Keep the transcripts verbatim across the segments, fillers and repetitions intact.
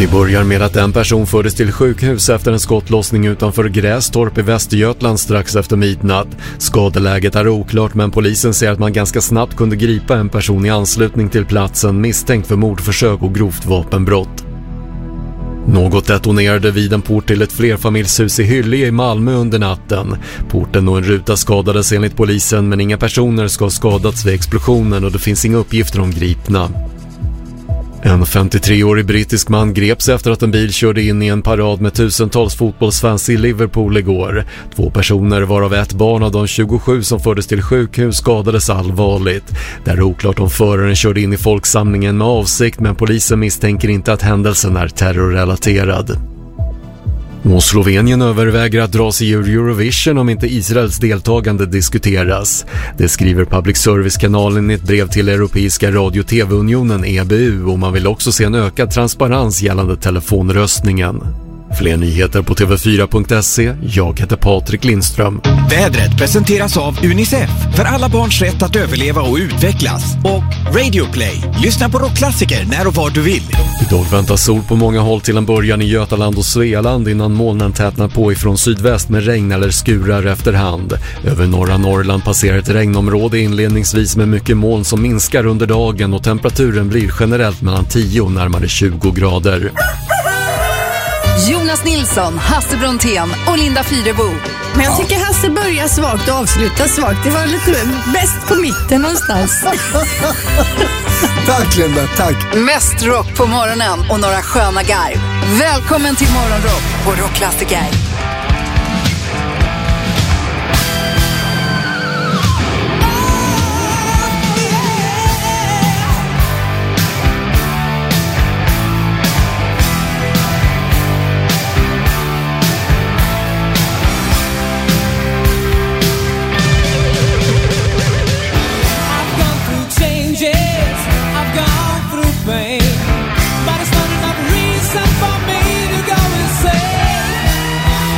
Vi börjar med att en person fördes till sjukhus efter en skottlossning utanför Grästorp i Västergötland strax efter midnatt. Skadeläget är oklart, men polisen säger att man ganska snabbt kunde gripa en person i anslutning till platsen misstänkt för mordförsök och grovt vapenbrott. Något detonerade vid en port till ett flerfamiljshus i Hyllie i Malmö under natten. Porten och en ruta skadades enligt polisen, men inga personer ska ha skadats vid explosionen och det finns inga uppgifter om gripna. En femtiotre-årig brittisk man greps efter att en bil körde in i en parad med tusentals fotbollsfans i Liverpool igår. Två personer, varav ett barn av de tjugosju som fördes till sjukhus, skadades allvarligt. Det är oklart om föraren körde in i folksamlingen med avsikt, men polisen misstänker inte att händelsen är terrorrelaterad. Och Slovenien överväger att dra sig ur Eurovision om inte Israels deltagande diskuteras. Det skriver Public Service-kanalen i ett brev till Europeiska radio- och tv-unionen E B U, och man vill också se en ökad transparens gällande telefonröstningen. Fler nyheter på T V fyra punkt se. Jag heter Patrik Lindström. Vädret presenteras av UNICEF för alla barns rätt att överleva och utvecklas. Och Radio Play. Lyssna på rockklassiker när och var du vill. Idag väntas sol på många håll till en början i Götaland och Svealand innan molnen tätnar på ifrån sydväst med regn eller skurar efterhand. Över norra Norrland passerar ett regnområde inledningsvis med mycket moln som minskar under dagen, och temperaturen blir generellt mellan tio och närmare tjugo grader. Jonas Nilsson, Hasse Brontén och Linda Fyrebo. Men jag tycker Hasse börjar svagt och avslutar svagt. Det var lite bäst på mitten någonstans. Tack Linda, tack. Mest rock på morgonen och några sköna garv. Välkommen till Morgonrock och Rockklassiker. But it's not enough reason for me to go insane.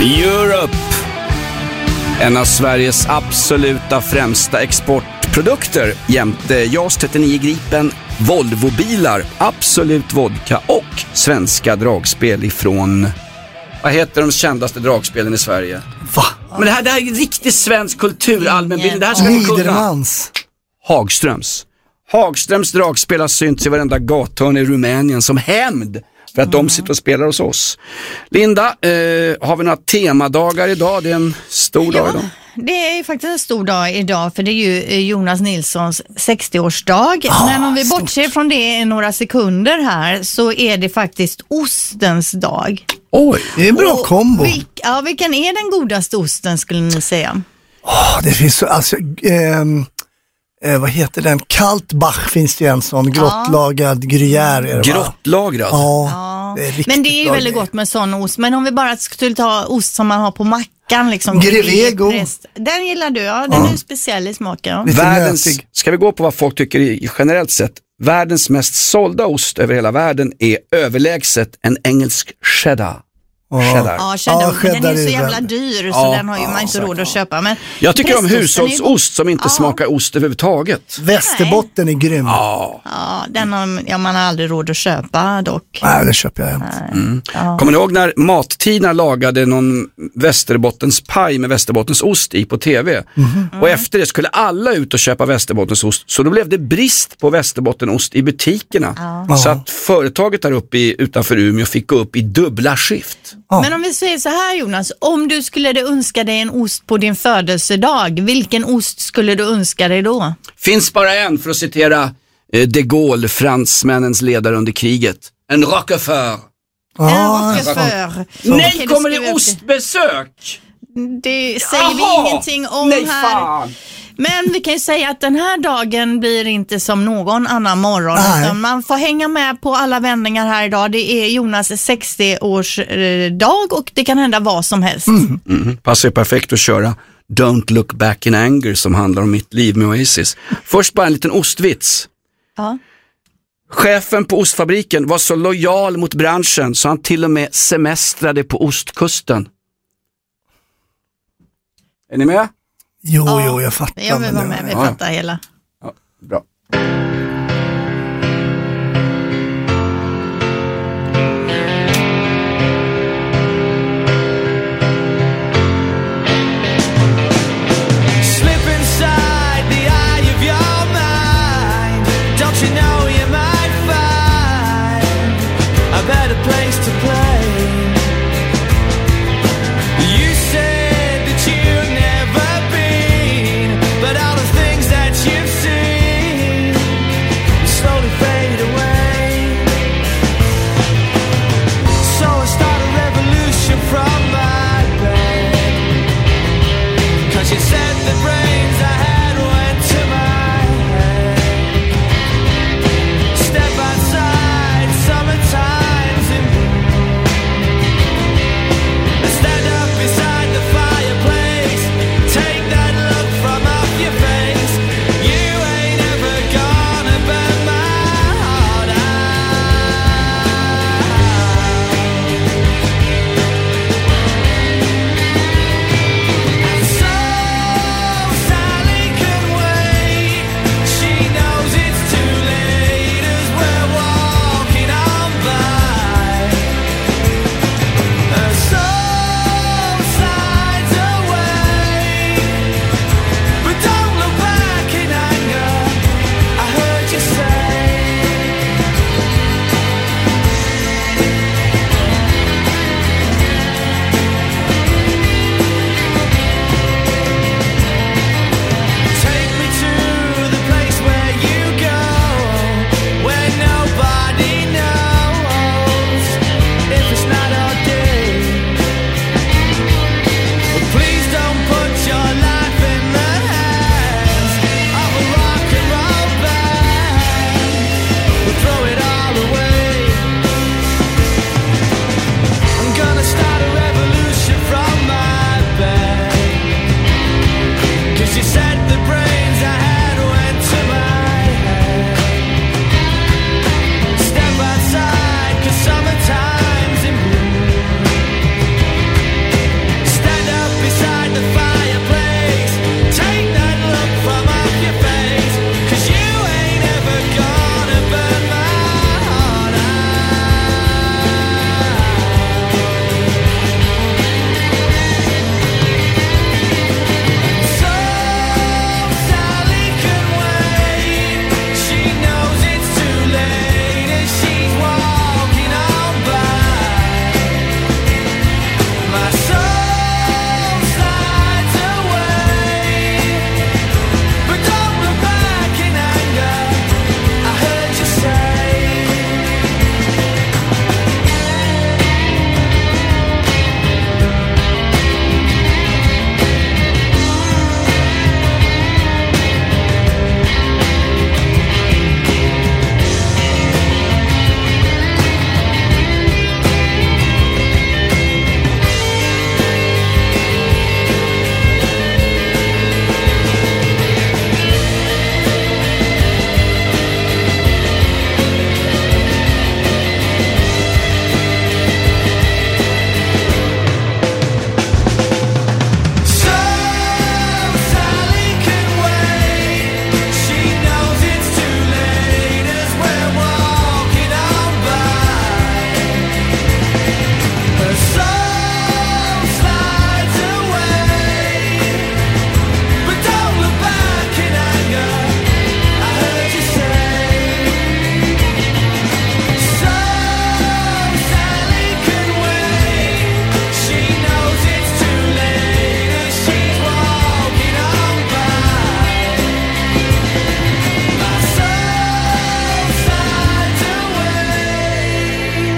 Europe. En av Sveriges absoluta främsta exportprodukter jämte JAS trettionio Gripen, Volvo-bilar, Absolut Vodka och svenska dragspel ifrån... Vad heter de kändaste dragspelen i Sverige? Va? Men det här, det här är riktigt svensk kultur, allmänbildning. Det här ska ni kunna. Niedermans. Hagströms. Hagströms dragspel har synts i varenda gathörn i Rumänien som hämnd för att mm. de sitter och spelar hos oss. Linda, eh, har vi några temadagar idag? Det är en stor ja, dag idag. Det är faktiskt en stor dag idag, för det är ju Jonas Nilssons sextioårsdag. Ah, Men om vi bortser från det i några sekunder här så är det faktiskt ostens dag. Oj, det är en bra och kombo. Vilk, ja, vilken är den godaste osten skulle ni säga? Oh, det finns så, alltså... Ehm... Eh, vad heter den? Kaltbach finns det en sån. Grottlagad gruyère är det, Grottlagad? Ja, ja. Det är riktigt men det är ju väldigt gott med sån ost. Men om vi bara skulle ta ost som man har på mackan liksom. Grevego. Den gillar du, ja. Den ja. är speciell i smaken. Världens, ska vi gå på vad folk tycker i, generellt sett? Världens mest sålda ost över hela världen är överlägset en engelsk cheddar. Cheddar. Ja, cheddar. Ja, cheddar. Den är så jävla dyr så ja, den har ju man inte råd att köpa. Men jag tycker om hushållsost som inte ja. smakar ost överhuvudtaget. Västerbotten är grym. Ja, ja den har ja, man har aldrig råd att köpa dock. Nej, det köper jag inte. Mm. Ja. Kommer ni ihåg när Mattina lagade någon Västerbottens paj med Västerbottens ost i på tv? Mm-hmm. Och efter det skulle alla ut och köpa Västerbottens ost. Så då blev det brist på Västerbottenost i butikerna. Ja. Så att företaget där uppe i, utanför Umeå fick gå upp i dubbla skift. Ja. Men om vi säger så här, Jonas, om du skulle önska dig en ost på din födelsedag, vilken ost skulle du önska dig då? Finns bara en, för att citera eh, de Gaulle, fransmännens ledare under kriget. En Roquefort. Ah. En Roquefort. Nej, okay, kommer det ostbesök? Det säger Aha. vi ingenting om Nej, här. Fan. Men vi kan ju säga att den här dagen blir inte som någon annan morgon. Utan man får hänga med på alla vändningar här idag. Det är Jonas sextioårsdag och det kan hända vad som helst. Mm. Mm. Passar ju perfekt att köra Don't Look Back in Anger som handlar om mitt liv med Oasis. Först bara en liten ostvits. Ja. Chefen på ostfabriken var så lojal mot branschen så han till och med semestrade på ostkusten. Är ni med? Jo, ja, jo, jag fattar. Jag vill vara med, vi ja. fattar hela. Ja, bra. Slip inside the eye of your mind. Don't you know you might find a better place to play. You said that you never but all the things that you've seen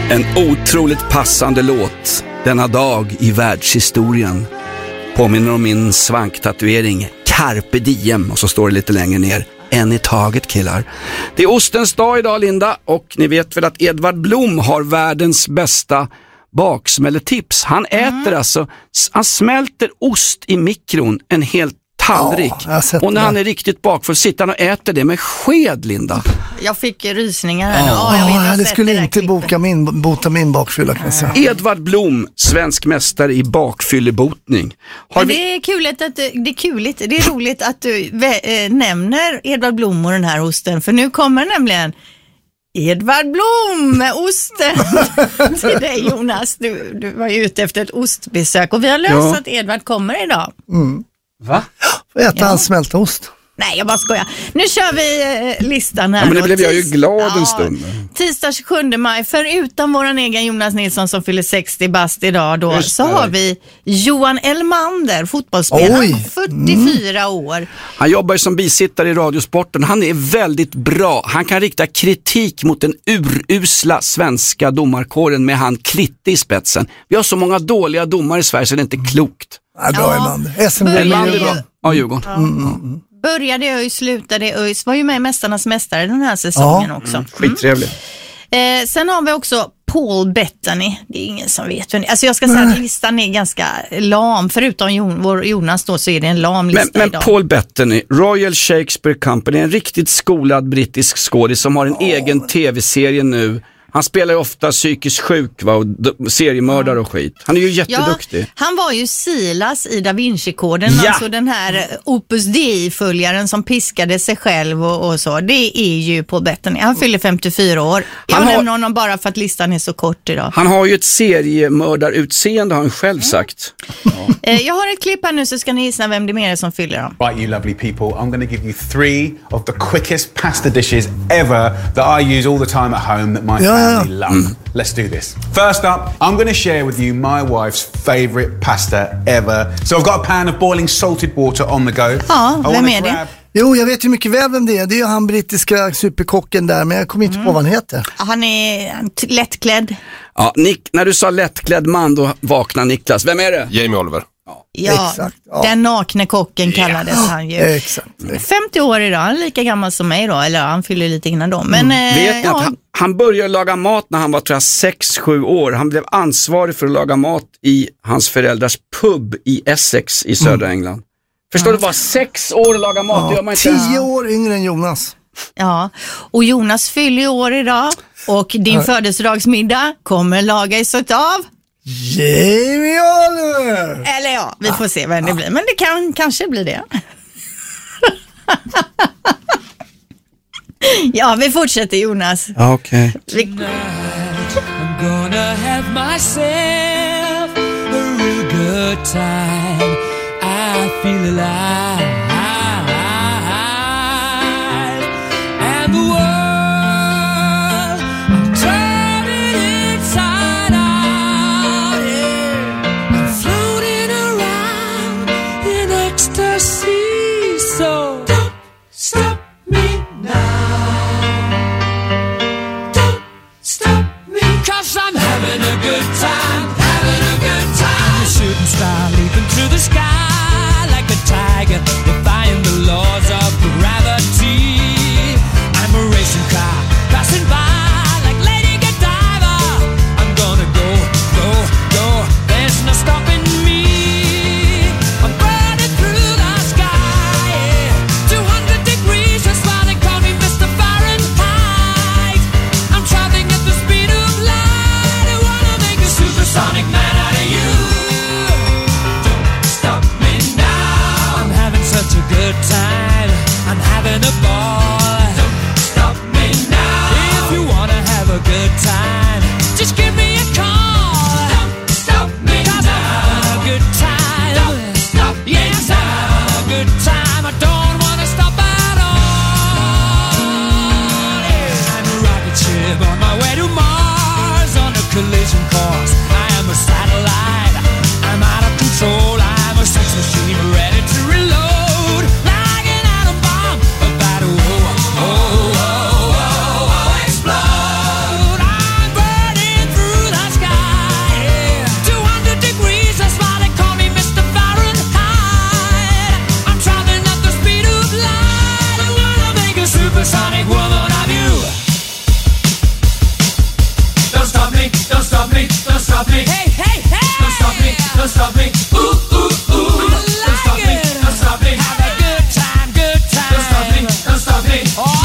En otroligt passande låt denna dag i världshistorien. Påminner om min svanktatuering Carpe Diem, och så står det lite längre ner: en i taget, killar. Det är ostens dag idag, Linda, och ni vet väl att Edvard Blom har världens bästa baksmälletips. Han äter mm. alltså, han smälter ost i mikron, en hel tallrik. Ja, och när han är riktigt bakfull sitter han och äter det med sked, Linda. Jag fick rysningar här. Ja, ja, jag, jag det skulle det inte boka min, bota min bakfylla, kan jag säga. Edvard Blom, svensk mästare i bakfyllebotning. Har vi... Det är kuligt att det är kuligt. Det är roligt att du vä- äh, nämner Edvard Blom och den här osten, för nu kommer nämligen Edvard Blom med osten till dig, Jonas. Du, du var ju ute efter ett ostbesök och vi har löst ja. att Edvard kommer idag. Mm. Va? Får äta ja. hans smälta ost. Nej, jag bara skojar. Nu kör vi eh, listan här. Ja, men det blev jag ju glad en stund. Ja, tisdag tjugosjunde maj, förutom våran egen Jonas Nilsson som fyller sextio bast idag då, så har vi Johan Elmander, fotbollsspelare, fyrtiofyra mm. år. Han jobbar som bisittare i Radiosporten. Han är väldigt bra. Han kan rikta kritik mot den urusla svenska domarkåren med han Klitte i spetsen. Vi har så många dåliga domare i Sverige så det är inte klokt. Ja, bra ja. Elmander. S M D Elmander bra. Ja, Djurgården. Ja. Mm, mm, mm. Började ÖIS, slutade ÖIS, var ju med i Mästarnas mästare den här säsongen ja. också. Mm. Skittrevligt. Eh, sen har vi också Paul Bettany. Det är ingen som vet. Alltså jag ska säga att listan är ganska lam. Förutom Jon, vår Jonas då, så är det en lam lista men, men idag. Paul Bettany, Royal Shakespeare Company, en riktigt skolad brittisk skådis som har en oh. egen tv-serie nu. Han spelar ju ofta psykiskt sjuk, va, och d- seriemördare och skit. Han är ju jätteduktig. Ja, han var ju Silas i Da Vinci-koden, ja. alltså den här Opus Dei-följaren som piskade sig själv och, och så. Det är ju Paul Bettany. Han fyller femtiofyra år. Jag han nämner har... honom bara för att listan är så kort idag. Han har ju ett seriemördarutseende, har han själv sagt. Mm. Jag har ett klipp här nu, så ska ni gissa vem det är mer som fyller dem. Right, you lovely people. I'm going to give you three of the quickest pasta dishes ever that I use all the time at home that my ja. family love. Mm. Let's do this. First up, I'm going to share with you my wife's favourite pasta ever. So I've got a pan of boiling salted water on the go. Ja, vem är det? Jo, jag vet ju mycket väl vem det är. Det är ju han brittiska superkocken där, men jag kommer inte mm. på vad han heter. Han är t- lättklädd. Ja, Nick, när du sa lättklädd man, då vaknar Niklas. Vem är det? Jamie Oliver. Ja, exakt, ja. Den nakne kocken kallades yeah. han ju. Exakt. femtio år idag, han är lika gammal som mig då. Eller han fyller lite innan då. Men, mm. eh, Vet ni ja. att han, han började laga mat när han var tror jag sex sju år. Han blev ansvarig för att laga mat i hans föräldrars pub i Essex i södra mm. England. Förstår ja. du, var sex år att laga mat, ja, det gör man inte. Tio år yngre än Jonas. Ja, och Jonas fyller år idag. Och din ja. födelsedagsmiddag kommer lagas av Jamie Oliver! Eller ja, vi får se vem det blir. Men det kan kanske bli det. Ja, vi fortsätter, Jonas. Okej. Okay. I'm gonna have myself a real good time. I feel alive. And the world star leaping through the sky like a tiger, defying the laws of gravity. I'm a racing car passing by like Lady Godiva. I'm gonna go, go, go. There's no stopping me. I'm burning through the sky, yeah. two hundred degrees, that's why they call me Mister Fahrenheit. I'm traveling at the speed of light. I wanna make a supersonic man out of you. Such a good time, I'm having a ball. Don't stop me now. If you wanna have a good time, just give me a call. Don't stop me now. I'm having a good time. Don't stop me yes, now. I'm having a good time. I don't wanna stop at all. Yeah. I'm a rocket ship on my way to Mars on a collision course. I am a satellite. I'm out of control. I'm a sex machine ready to reload. stop me, don't stop me, don't stop me. Hey, hey, hey! Don't stop me, don't stop me. Ooh, ooh, ooh. Don't stop me, don't stop me. Have a good time, good time. Don't stop me, don't stop me. Oh!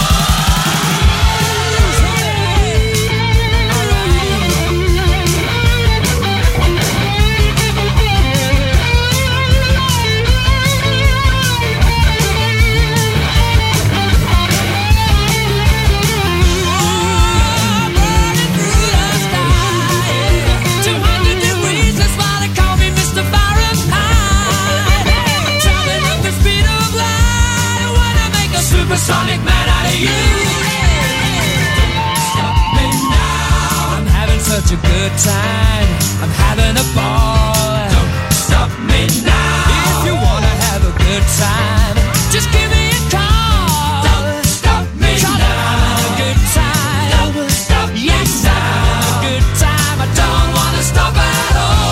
Sonic man out of you. Stop me now. I'm having such a good time. I'm having a ball. Don't stop me now. If you wanna have a good time, just give me a call. Don't stop me now. I'm having a good time. Don't stop me yes, now. I'm having a good time. I don't wanna stop at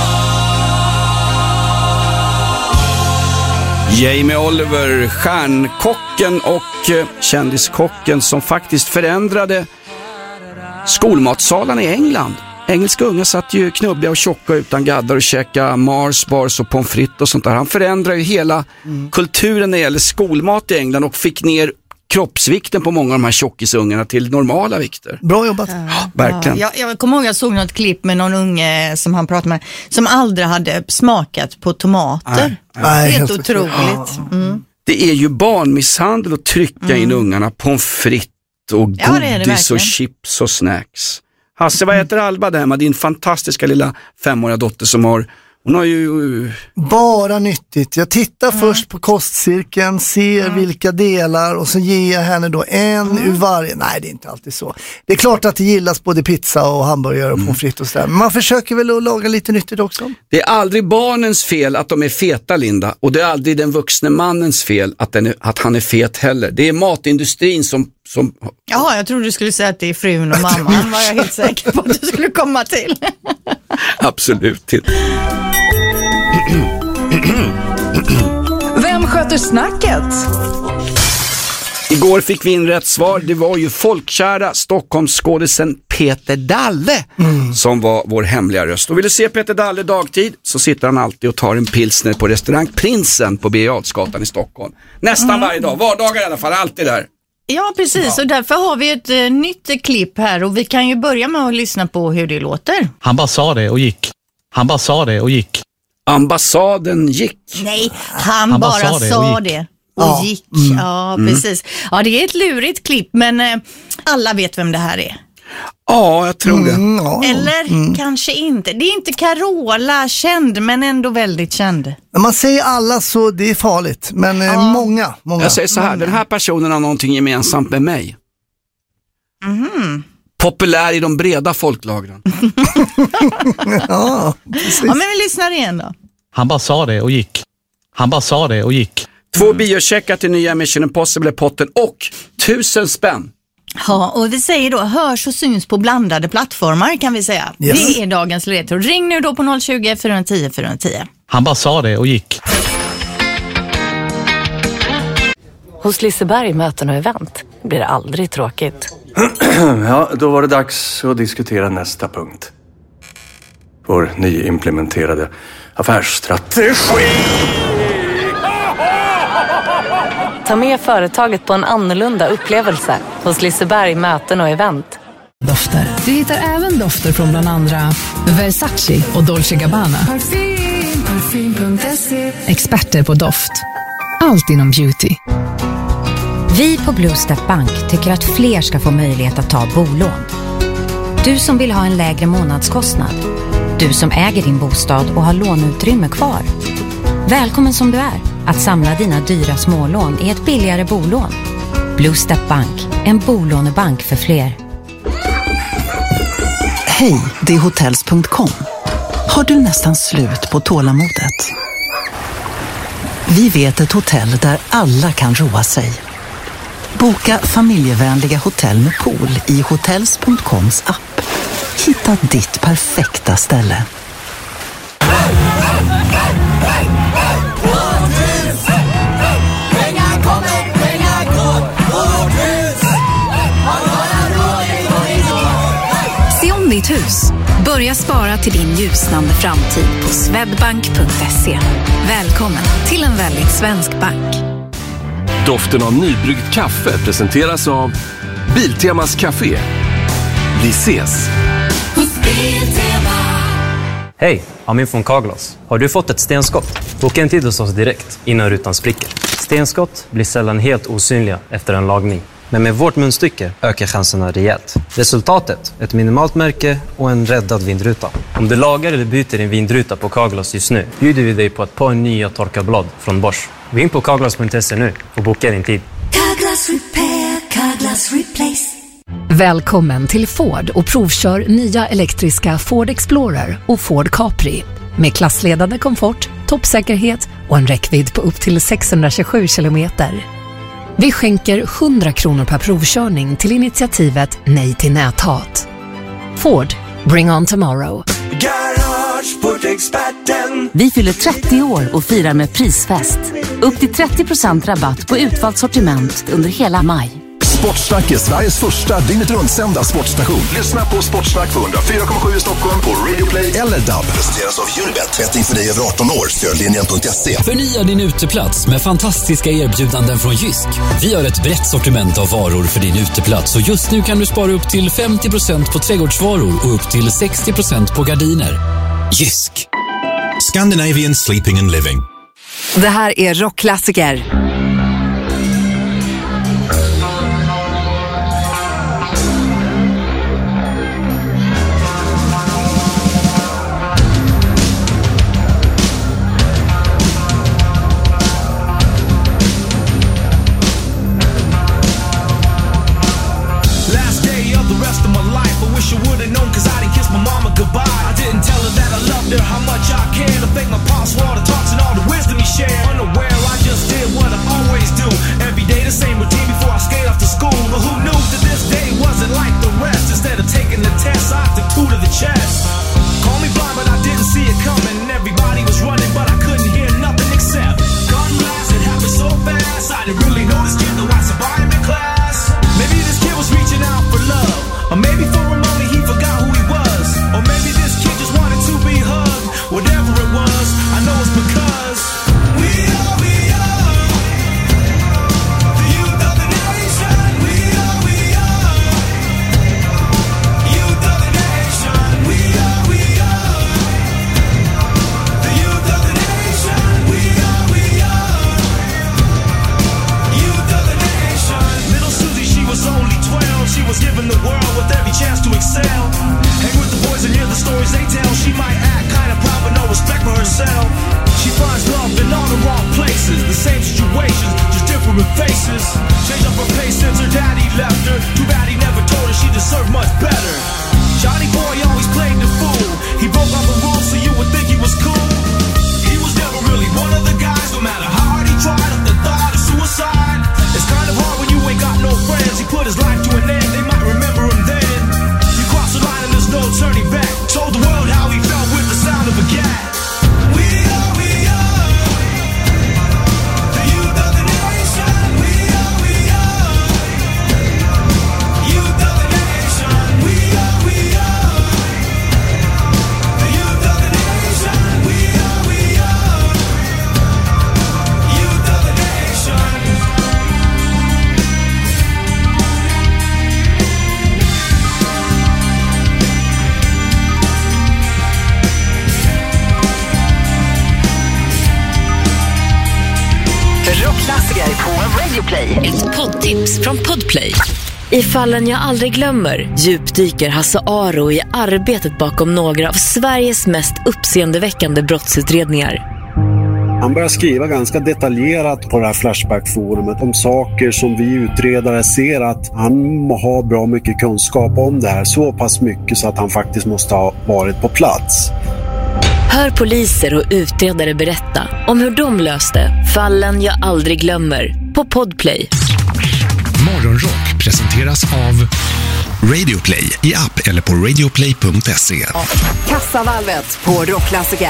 all. Jamie Oliver, stjärnkocken och eh, kändiskocken som faktiskt förändrade skolmatsalarna i England. Engelska unga satt ju knubbliga och tjocka utan gaddar och käka Mars bars och pommes frites och sånt där. Han förändrade ju hela mm. kulturen när det gäller skolmat i England och fick ner kroppsvikten på många av de här tjockisungarna till normala vikter. Bra jobbat. Ja, verkligen. Ja, jag, jag kommer ihåg jag såg något klipp med någon unge som han pratade med som aldrig hade smakat på tomater. Nej, helt helt otroligt. Mm. Det är ju barnmisshandel att trycka mm. in ungarna pommes frites och godis ja, det är det och chips och snacks. Hasse, vad heter Alba där hemma? Din fantastiska lilla femåriga dotter som har, hon har ju... Bara nyttigt. Jag tittar mm. först på kostcirkeln, ser mm. vilka delar och så ger jag henne då en mm. ur varje. Nej, det är inte alltid så. Det är klart att det gillas både pizza och hamburgare och pommes frites och sådär. Men man försöker väl att laga lite nyttigt också. Det är aldrig barnens fel att de är feta, Linda. Och det är aldrig den vuxna mannens fel att, den är, att han är fet heller. Det är matindustrin som... som... Jaha, jag trodde du skulle säga att det är frun och mamman. Var jag helt säker på att du skulle komma till. Absolut till. Vem sköter snacket? Igår fick vi in rätt svar. Det var ju folkkära Stockholmsskådisen Peter Dalle mm. som var vår hemliga röst. Och vill du se Peter Dalle dagtid så sitter han alltid och tar en pilsner på restaurang Prinsen på Birger Jarlsgatan i Stockholm. Nästan mm. varje dag, vardagar i alla fall, alltid där. Ja, precis. Ja. Och därför har vi ett uh, nytt klipp här och vi kan ju börja med att lyssna på hur det låter. Han bara sa det och gick. Han bara sa det och gick. Ambassaden gick. Nej, han, han bara, bara sa det sa och gick. Det. Och ja. gick, mm. ja precis. Ja, det är ett lurigt klipp men eh, alla vet vem det här är. Ja, jag tror det. Mm, ja. Eller mm. kanske inte. Det är inte Carola känd men ändå väldigt känd. När man säger alla så det är farligt. Men eh, ja. många, många. Jag säger så här, många. Den här personen har någonting gemensamt med mig. Mhm. Populär i de breda folklagren. Ja, precis. Ja, men vi lyssnar igen då. Han bara sa det och gick. Han bara sa det och gick. Två mm. biocheckar till nya Mission Impossible-potten och tusen spänn. Ja, och vi säger då hörs och syns på blandade plattformar kan vi säga. Yes. Det är dagens ledtråd. Ring nu då på noll tjugo, fyra tio, fyra tio. Han bara sa det och gick. Hos Liseberg möten och event blir det aldrig tråkigt. Ja, då var det dags att diskutera nästa punkt. Vår nyimplementerade affärsstrategi. Ta med företaget på en annorlunda upplevelse hos Liseberg möten och event. Dofter. Du hittar även dofter från bland andra Versace och Dolce Gabbana. Parfym, parfym punkt se. Experter på doft. Allt inom beauty. Vi på Blue Step Bank tycker att fler ska få möjlighet att ta bolån. Du som vill ha en lägre månadskostnad. Du som äger din bostad och har låneutrymme kvar. Välkommen som du är att samla dina dyra smålån i ett billigare bolån. Blue Step Bank, en bolånebank för fler. Hej, det är hotels punkt com. Har du nästan slut på tålamodet? Vi vet ett hotell där alla kan roa sig. Boka familjevänliga hotell med pool i hotels punkt coms app. Hitta ditt perfekta ställe. Se om ditt ditt hus. Börja spara till din ljusnande framtid på swedbank punkt se. Välkommen till en väldigt svensk bank. Doften av nybryggt kaffe presenteras av Biltemas Café. Vi ses! Hej, Amin från Carglass. Har du fått ett stenskott? Boka en tid hos oss direkt innan rutan spricker. Stenskott blir sällan helt osynliga efter en lagning. Men med vårt munstycke ökar chanserna rejält. Resultatet, ett minimalt märke och en räddad vindruta. Om du lagar eller byter din vindruta på Carglass just nu bjuder vi dig på ett par nya torkarblad från Bosch. Gå in på carglass punkt se nu och boka din tid. Carglass Repair, Carglass Replace. Välkommen till Ford och provkör nya elektriska Ford Explorer och Ford Capri. Med klassledande komfort, toppsäkerhet och en räckvidd på upp till sexhundratjugosju kilometer. Vi skänker hundra kronor per provkörning till initiativet Nej till näthat. Ford, bring on tomorrow. Garageportexperten. Vi fyller trettio år och firar med prisfest. Upp till trettio procent rabatt på utvalt sortiment under hela maj. Sportsnack är Sveriges första dygnet rundsända sportstation. Lyssna på Sportsnack på hundra fyra komma sju i Stockholm på Radio Play eller D A B. Presenteras av Unibet. Betting för dig över arton år. Stödlinjen punkt se. Förnya din uteplats med fantastiska erbjudanden från Jysk. Vi har ett brett sortiment av varor för din uteplats och just nu kan du spara upp till femtio procent på trädgårdsvaror och upp till sextio procent på gardiner. Jysk. Scandinavian Sleeping and Living. Det här är rockklassiker. Ett poddtips från Podplay. I fallen jag aldrig glömmer djupdyker Hasse Aro i arbetet bakom några av Sveriges mest uppseendeväckande brottsutredningar. Han börjar skriva ganska detaljerat på det här Flashback-forumet om saker som vi utredare ser att han har bra mycket kunskap om det här. Så pass mycket så att han faktiskt måste ha varit på plats. Hör poliser och utredare berätta om hur de löste fallen jag aldrig glömmer på Podplay. Morgonrock presenteras av Radio Play i app eller på radioplay punkt se. Kassavalvet på rockklassiker.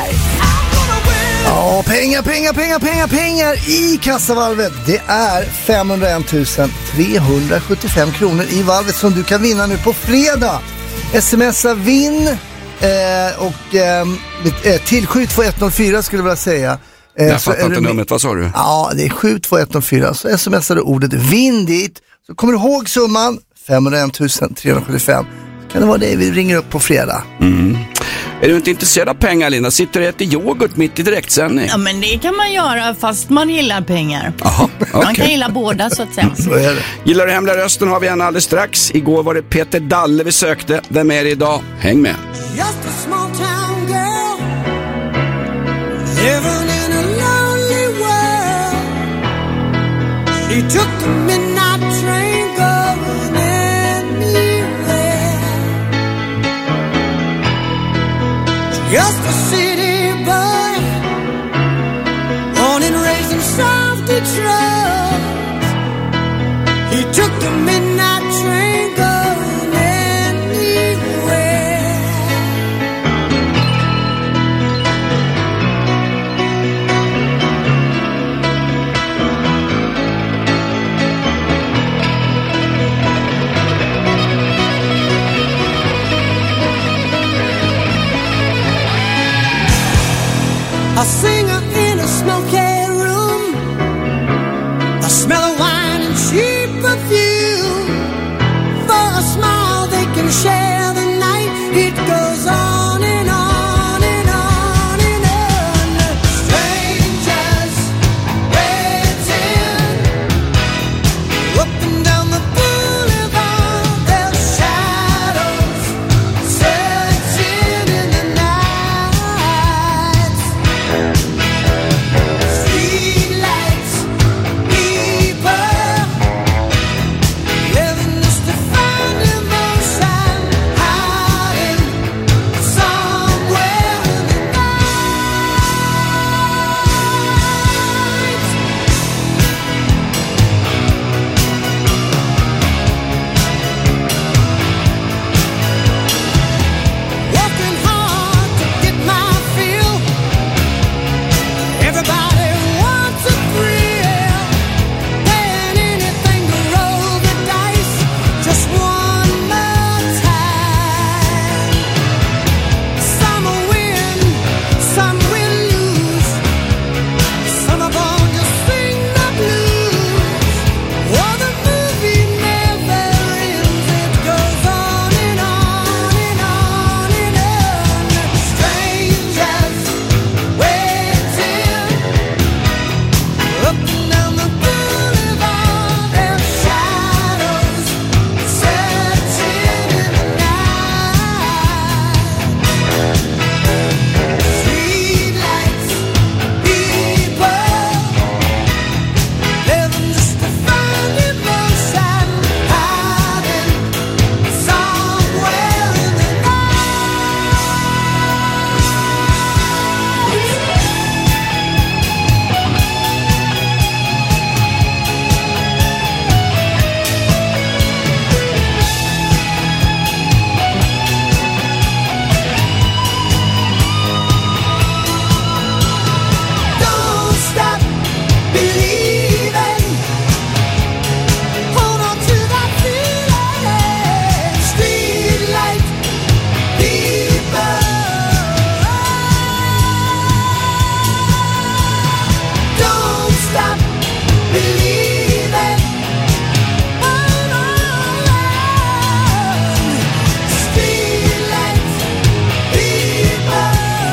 Ja, pengar, pengar, pengar, pengar, pengar i kassavalvet. Det är femhundraett tusen trehundrasjuttiofem kronor i valvet som du kan vinna nu på fredag. Smsa vinn eh, och eh, till sju två ett noll fyra skulle jag vilja säga. Eh, jag fattar inte numret, vad sa du? Ja, det är sju två ett noll fyra. Så smsar du ordet vinn dit. Så kommer du ihåg summan femhundraett tusen trehundrasjuttiofem. Kan det vara det vi ringer upp på fredag? Mm. Är du inte intresserad av pengar, Linda? Sitter du och äter yoghurt mitt i direktsändning? Ja, men det kan man göra fast man gillar pengar. Aha, okay. Man kan gilla båda så att säga. Så är det. Gillar du hemliga rösten har vi en alldeles strax. Igår var det Peter Dalle vi sökte. Vem är det idag? Häng med. Just a small town girl living in a lonely world. She took the midnight train going anywhere. Just a city boy, born and raised in South Detroit. He took the midnight train going anywhere. A singer in a smoky room, a smell of wine and cheap perfume. For a smile they can share the night. It goes on and on and on and on. Strangers waiting up and down the boulevard. Their shadows searching in the night. Streetlights, people living just to find emotion, hiding somewhere in the night. Working hard to get my fill. Everybody wants a thrill, paying anything to roll the dice just one more time. Some will win, some will lose. Some are born to sing the blues. Oh, the movie never ends. It goes on and on and on and on. Strangers waiting up and down the boulevard. Their shadows searching in the night. Streetlights, people living just to find emotion, hiding somewhere in the Don't stop believing. Hold on to that feeling. Streetlight people. Don't stop believing. Hold on. Streetlight people.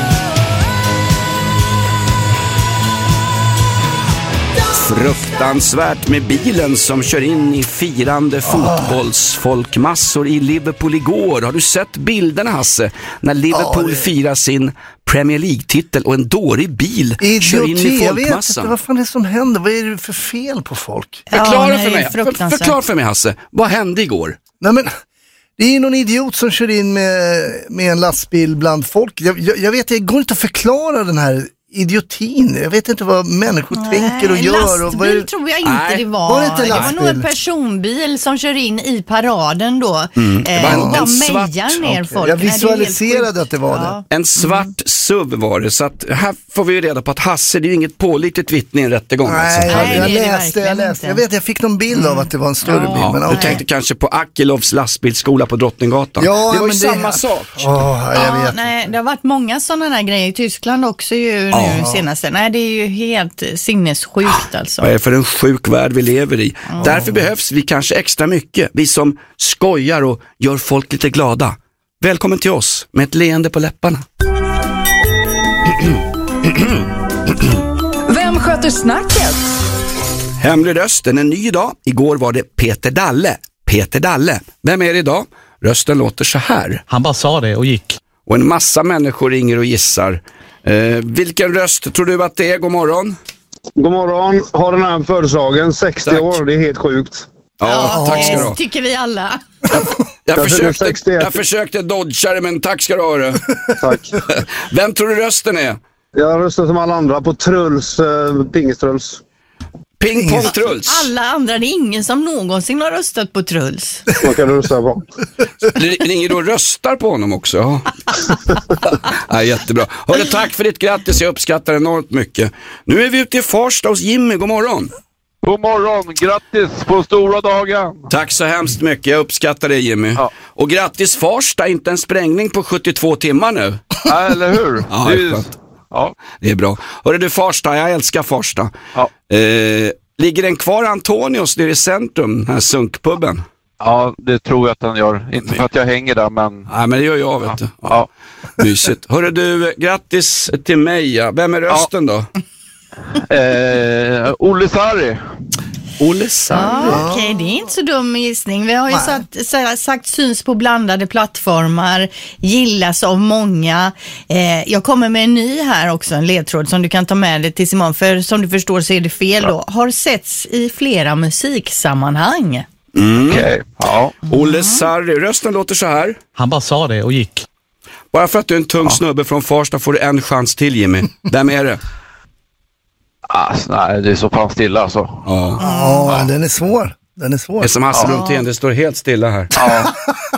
Fruktansvärt med bilen som kör in i firande fotbollsfolkmassor i Liverpool igår. Har du sett bilderna, Hasse? När Liverpool Ja, det- firar sin Premier League-titel och en dårig bil kör in i Idioti, jag vet inte folkmassan. vad fan det är som händer. Vad är det för fel på folk? Förklara, Ja, nej, för mig. För, fruktansvärt. förklara för mig, Hasse. Vad hände igår? Nej, men det är någon idiot som kör in med, med en lastbil bland folk. Jag, jag, jag vet, det går inte att förklara den här idiotin. Jag vet inte vad människor Nej, tänker och gör. Lastbil och vad är... tror jag inte Nej. det var. Var det inte det var lastbil? nog en personbil som kör in i paraden då. Mm. Det var en- Eh, och bara en svart- mejar ner Okej. folk. Jag Nej, det är helt visualiserade sjukt. att det var Ja. En svart S U V var det, så att här får vi ju reda på att Hasse, det är ju inget pålitligt vittne i en rättegång. Nej, alltså. jag, Nej, jag det är det läste, jag verkligen läste. inte. Jag vet, jag fick någon bild av att det var en större bil. Ja, Men, du okej. tänkte kanske på Akilovs lastbilsskola på Drottninggatan. Ja, det var ju men det- samma sak. Åh, jag Ja, vet. nej, det har varit många sådana här grejer i Tyskland också ju nu Ja. senaste. Nej, det är ju helt sinnessjukt alltså. Vad är det för en sjuk värld vi lever i? Därför behövs vi kanske extra mycket. Vi som skojar och gör folk lite glada. Välkommen till oss med ett leende på läpparna. Vem sköter snacket? Hemlig rösten, en ny dag. Igår var det Peter Dalle. Peter Dalle. Vem är det idag? Rösten låter så här. Han bara sa det och gick. Och en massa människor ringer och gissar. Eh, vilken röst tror du att det är? God morgon. God morgon. Har den här födelsedagen sextio Tack. år. Det är helt sjukt. Ja, tack ska du det ha. tycker vi alla. Jag Jag fyller försökte, sextioett. jag försökte dodga det, men tack ska du ha det. Tack. Vem tror du rösten är? Jag röstar som alla andra på Truls, eh, Pingestruls. Ping Pong Truls. Alla andra, det är ingen som någonsin har röstat på Truls. Vad kan du rösta på? Ringer du och röstar på honom också? Ja. Ja, jättebra. Hörru, tack för ditt grattis, jag uppskattar enormt mycket. Nu är vi ute i Farsta hos Jimmy, god morgon. God morgon, grattis på stora dagen. Tack så hemskt mycket, jag uppskattar det Jimmy. Ja. Och grattis Farsta, inte en sprängning på sjuttiotvå timmar nu. Ja, eller hur? Ja, det, det är är, skönt. ja. Det är bra. Hörru du Farsta, jag älskar Farsta. Ja. Eh, ligger den kvar Antonios nere i centrum, den här sunkpubben? ja, det tror jag att han gör. Inte för att jag hänger där, men... Nej, men det gör jag, vet du. Ja. Mysigt. Hörru du, grattis till mig. Ja. Vem är rösten då? Eh, Olle Sarri. Olle Sarri. Ja, Okej, det är inte så dum gissning. Vi har ju satt, så- sagt syns på blandade plattformar, gillas av många. Eh, jag kommer med en ny här också, en ledtråd som du kan ta med dig tills imorgon. För som du förstår så är det fel då. Har setts i flera musiksammanhang. Mm. Okej, ja. Olle Sarri, rösten låter så här. Han bara sa det och gick. Bara för att du är en tung snubbe från Farsta får du en chans till Jimmy. Vem är det? Alltså, nej, det är så fan stilla alltså. Ja. Ja, den är svår. Den är svår. Det är som Hasse Brontén, det står helt stilla här. Ja.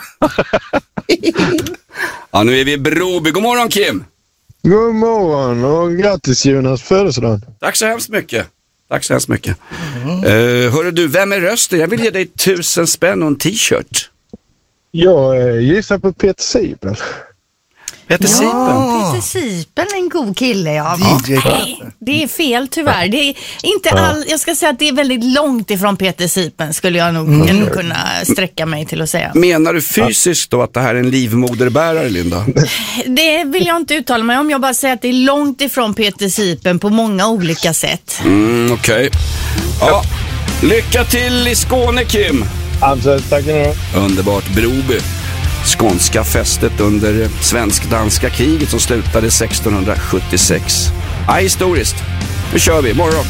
Ja, nu är vi i Broby. God morgon Kim! God morgon och grattis Jonas födelsedag. Tack så hemskt mycket. Tack så hemskt mycket. Mm. Uh, hörru du, vem är rösten? Jag vill ge dig tusen spänn och en t-shirt. Jag eh, gissar på Peter Sipen. Peter Sipen. Ja, Peter Sipen är en god kille, ja. D J. Nej, det är fel tyvärr. Det är inte all, jag ska säga att det är väldigt långt ifrån Peter Sipen skulle jag nog Mm. ändå kunna sträcka mig till att säga. Menar du fysiskt då att det här är en livmoderbärare, Linda? Det vill jag inte uttala mig om. Jag bara säger att det är långt ifrån Peter Sipen på många olika sätt. Mm, okej. Okay. Ja, lycka till i Skåne Kim. Absolut, tack nu. Underbart, Broby. Skånska fästet under svensk-danska kriget som slutade sextonhundrasjuttiosex. Ja, historiskt. Nu kör vi, morgonrock.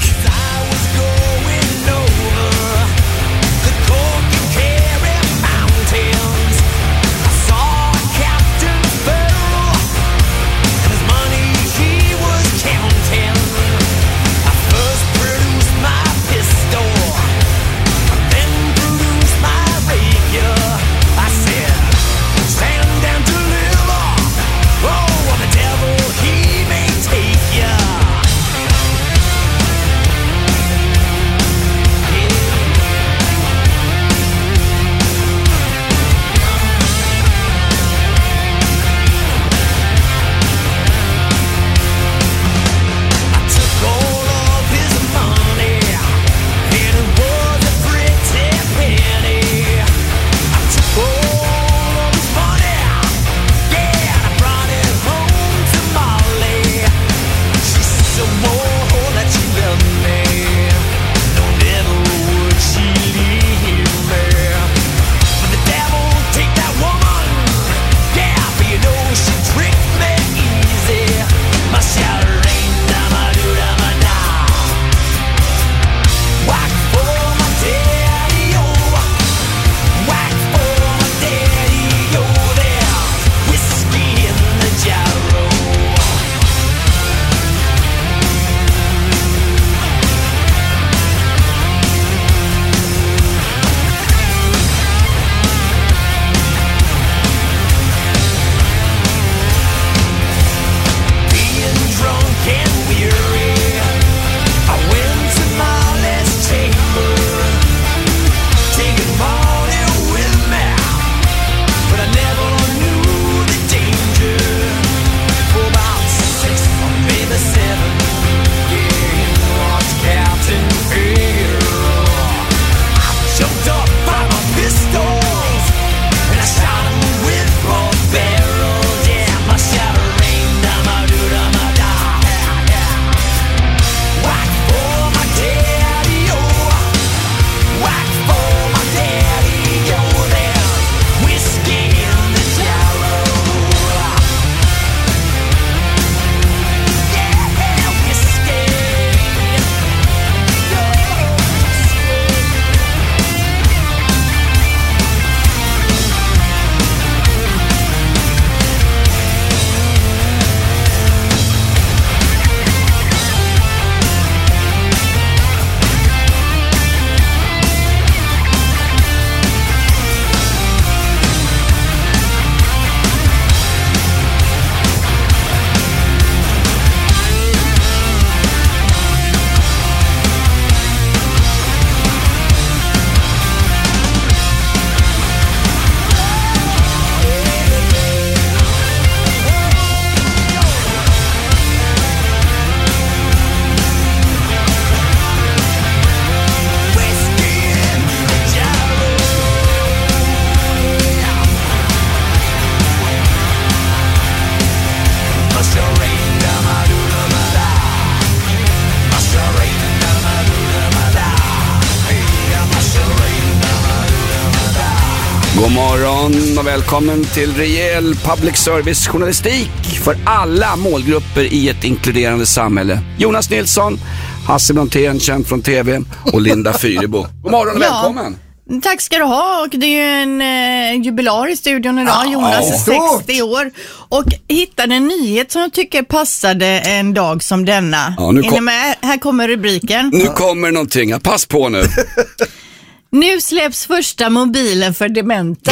God morgon och välkommen till rejäl public service journalistik för alla målgrupper i ett inkluderande samhälle. Jonas Nilsson, Hasse Brontén, känd från T V, och Linda Fyrebo. God morgon och Ja. välkommen. Tack ska du ha, och det är ju en eh, jubilar i studion idag. Ja, Jonas är stort. sextio år och hittade en nyhet som jag tycker passade en dag som denna. Ja, nu är kom- ni med? Här kommer rubriken. Nu kommer någonting, ja, pass på nu. Nu släpps första mobilen för dementa.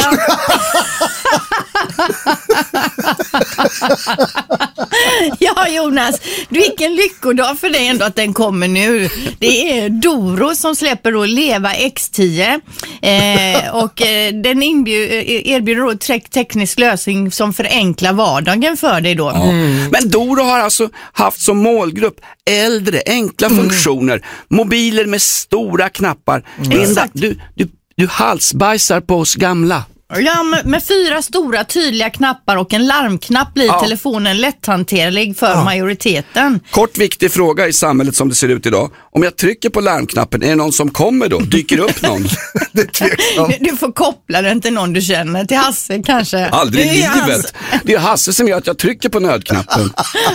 Ja, Jonas, vilken lyckodag för dig ändå att den kommer nu. Det är Doro som släpper då Leva X tio eh, och eh, den inbjud, erbjuder då te- teknisk lösning som förenklar vardagen för dig då. Ja. Men Doro har alltså haft som målgrupp äldre, enkla funktioner, mobiler med stora knappar. Linda, du, du, du halsbajsar på oss gamla. Ja, med, med fyra stora tydliga knappar och en larmknapp blir Ja. telefonen lätthanterlig för Ja. majoriteten. Kort viktig fråga i samhället som det ser ut idag. Om jag trycker på larmknappen, är det någon som kommer då? Dyker upp någon? Du, du får koppla den till någon du känner, till Hasse kanske. Aldrig i Det är hans- livet. Det är Hasse som gör att jag trycker på nödknappen.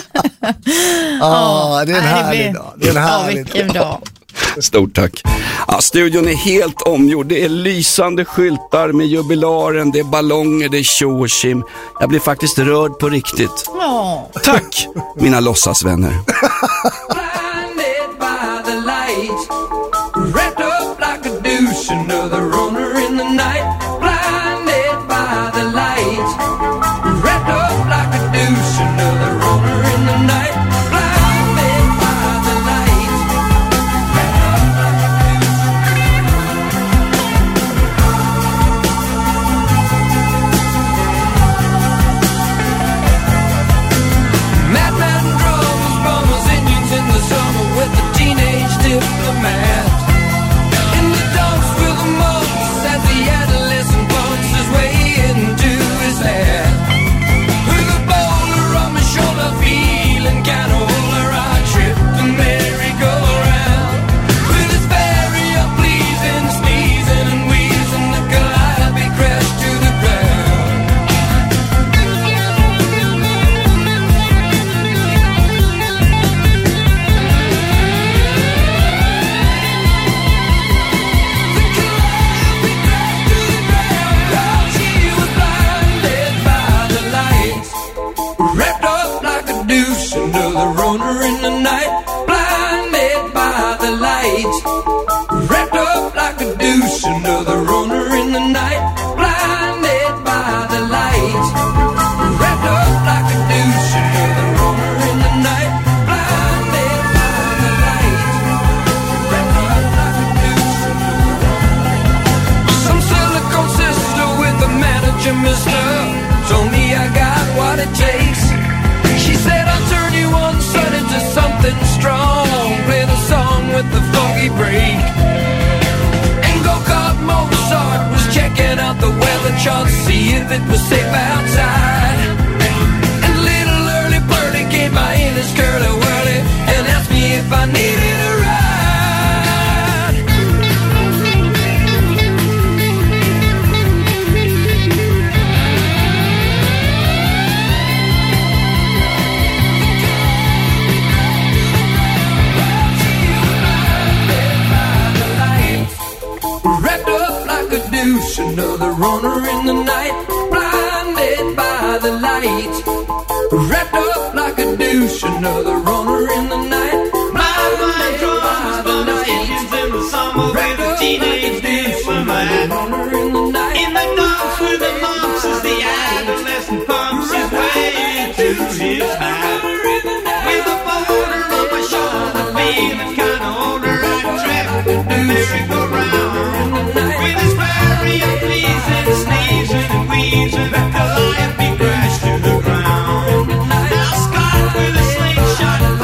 Ja, det är en nej, det härlig blir- dag. Det är en Ja, härlig vilken dag. dag. Stort tack. Ja, studion är helt omgjord. Det är lysande skyltar med jubilaren, det är ballonger, det är tjo och tjim. Jag blir faktiskt rörd på riktigt. Ja. Tack, mina låtsasvänner. Blinded by the light, wrapped up like a douche, another runner in the night. Blinded by the light, wrapped up like a douche, another runner in the night. Blinded by the light, madman drums, bombers, engines in the summer with a teenage diplomat. In the dumps with the mumps as the adolescent bumps his way into his lab. With a boulder on my shoulder, feeling kind of older, I tripped the merry-go-round. With his very unpleasing sneezing and wheezing, the calliope crashed to the ground. Wrapped up like a douche, another runner in the night. Blinded by the light. Wrapped up like a douche, another runner in the night. Blinded by the light. Wrapped up like a douche, another runner in the night. Blinded by the light. Wrapped up like a douche. Some silicone sister with a manager, mister, told me I got what it takes. She said I'll turn you on, son, into something strong. Play the song with the funky break. And go-kart Mozart was checking out the weather chart, see if it was safe outside. And little early birdie came by in his curly whirly and asked me if I needed a ride. Wrapped up like a douche, another runner in the night. Blinded by the light. Wrapped up like a douche, another runner in the night. Blinded by the light. In the summer with a teenage diplomat. In the night. In the dumps with the mumps as the adolescent pumps his way to his back. With a boulder on my shoulder, feeling kinda older, I trapped the merry-go-round. With his very unpleasing sneezing and wheezing, the calliope crashed to the ground. Now Scott with a slingshot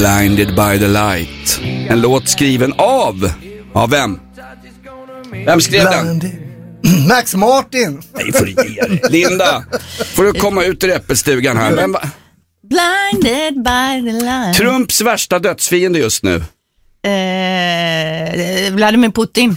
Blinded by the light. En låt skriven av, av vem? Vem skrev den? Max Martin. Nej, får du ge dig. Linda, får du komma ut ur äppelstugan här. Men, Blinded by the light. Trumps värsta dödsfiende just nu. Eh, Vladimir Putin.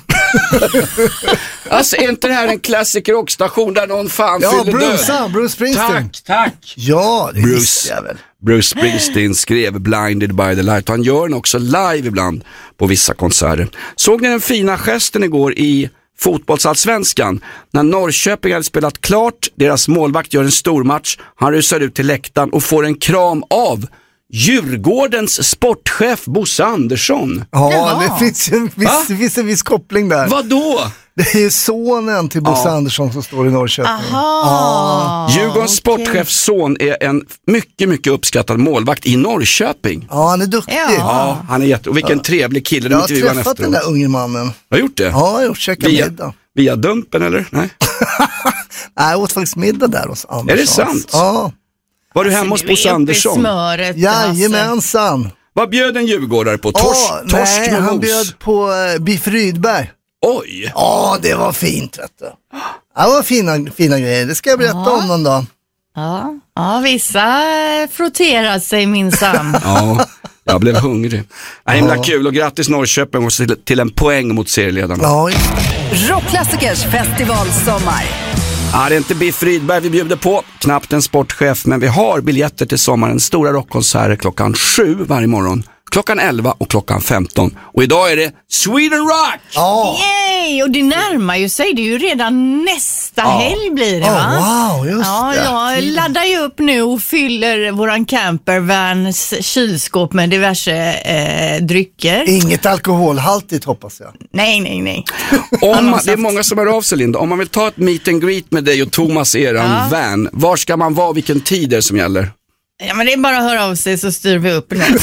Alltså, är inte det här en klassiker rockstation där någon fan ja, fyller Bruce, död? Bruce Springsteen. Tack, tack. Ja, det Bruce, visste jag väl. Bruce Springsteen skrev Blinded by the light. Han gör den också live ibland på vissa konserter. Såg ni den fina gesten igår i fotbollsallsvenskan? När Norrköping hade spelat klart, deras målvakt gör en stor match. Han rusar ut till läktaren och får en kram av Djurgårdens sportchef Bosse Andersson. Ja, Jaha. det finns en viss, det finns en viss koppling där. Vad då? Det är sonen till Bosse ja. Andersson som står i Norrköping. Aha. Ah. Djurgårdens okay. sportchefs son är en mycket, mycket uppskattad målvakt i Norrköping. Ja, han är duktig. Ja, ja han är jätte... Och vilken ja. trevlig kille. Jag har träffat efteråt. Den där unge mannen. Har gjort det? Ja, jag har gjort käka via, middag. Via Dumpen, eller? Nej. Nej, jag åt faktiskt middag där hos Andersson. Är det sant? Ja. Var du hemma hos Bosse Andersson? Smöret, jajamensan. Vad bjöd en djurgårdare på? Torsk, oh, torsk nej, med han mos. bjöd på uh, Biff Rydberg. Oj! Ja, det var fint, vet du. Det var fina, fina grejer. Det ska jag berätta ja. om någon dag. Ja, ja vissa frotterar sig minsann. Ja, jag blev hungrig. Ja, himla ja. kul och grattis Norrköping och till, till en poäng mot serieledarna. Ja. Rockklassikers festivalsommar. Ja, det är inte Biff Rydberg vi bjuder på, knappt en sportchef, men vi har biljetter till sommarens stora rockkonserter klockan sju varje morgon, klockan elva och klockan femton. Och idag är det Sweden Rock! Ja. Yay! Och det närmar ju sig, det är ju redan nästa ja. helg blir det va? Oh, wow, just ja, det. Jag laddar ju upp nu och fyller våran campervans kylskåp med diverse eh, drycker. Inget alkoholhaltigt hoppas jag. Nej, nej, nej. Om man, det är många som hör av sig, Linda. Om man vill ta ett meet and greet med dig och Thomas i eran ja. van, var ska man vara, vilken tid är det som gäller? Ja, men det är bara att höra av sig så styr vi upp nu.